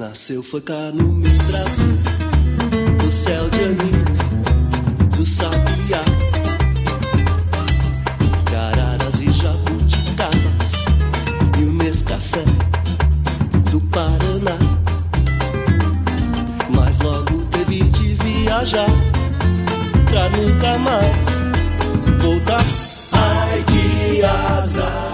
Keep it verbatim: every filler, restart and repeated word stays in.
nasceu foi cá no meu Brasil, do céu de anil, do sabiá, cararas e jabuticabas, e o Nescafé do Paraná. Mas logo teve de viajar pra nunca mais voltar. Ai, que azar.